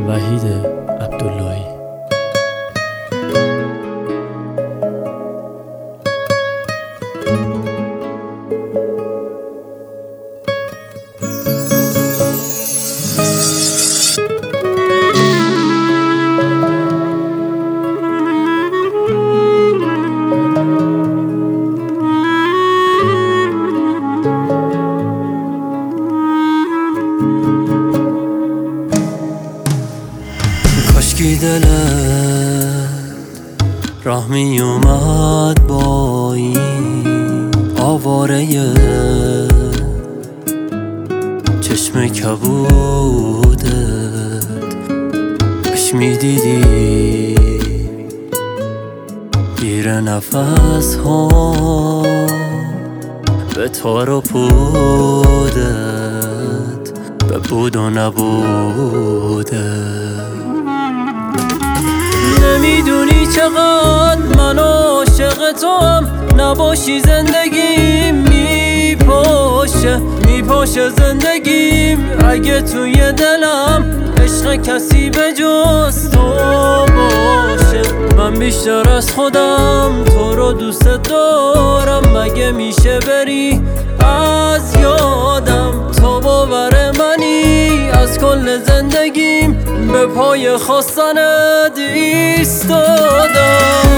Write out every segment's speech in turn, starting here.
وحید عبداللهی. کاشکی دلت راه می اومد با این آواره چشم کبودت اش می دیدی گیر نفس ها به تار و پودت به بود و نبودت. نمیدونی چقدر من عاشق تو هم، نباشی زندگیم میپاشه زندگیم. اگه توی دلم عشق کسی به جز تو باشه، من بیشتر از خودم تو رو دوست دارم. مگه میشه بری از یادم؟ تو باور منی از کل زندگیم به پای خواستنت ایستادم.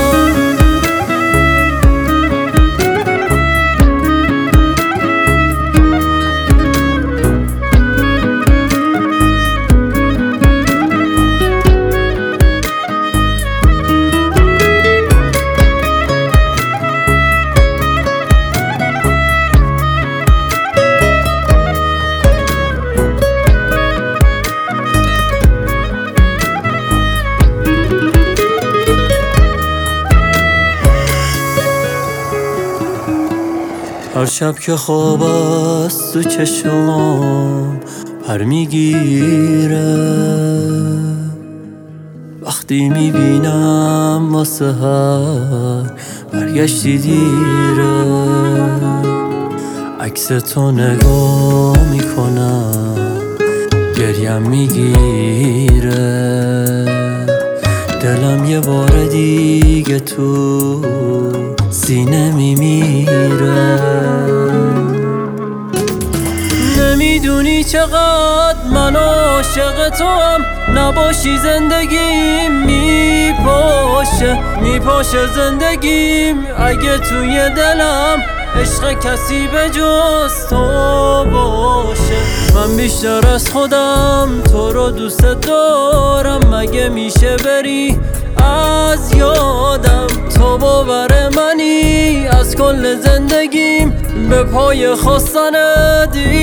هر شب که خواب است تو چشمام پر میگیره، وقتی میبینم واسه هر برگشتی دیره. عکس تو نگاه میکنم گریم میگیره، دلم یه بار دیگه تو سینه میمیره. نمیدونی چقدر من عاشق تو هم، نباشی زندگیم میپاشه زندگیم. اگه توی دلم عشق کسی به جز تو باشه، من بیشتر از خودم تو رو دوست دارم. مگه میشه بری از یادم؟ تو باور منی از کل زندگیم به پای خواستنت